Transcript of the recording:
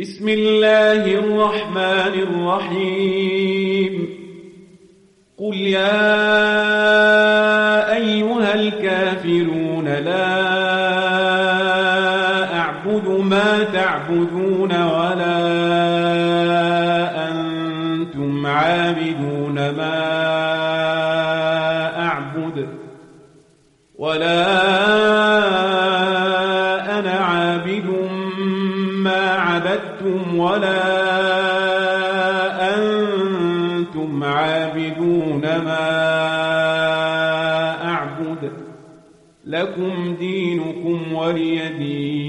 بسم الله الرحمن الرحيم قل يا أيها الكافرون لا أعبد ما تعبدون ولا أنتم عابدون ما أعبد ولا أنا عابد ما عبدتم ولا أنتم عابدون ما أعبد لكم دينكم ولي دين.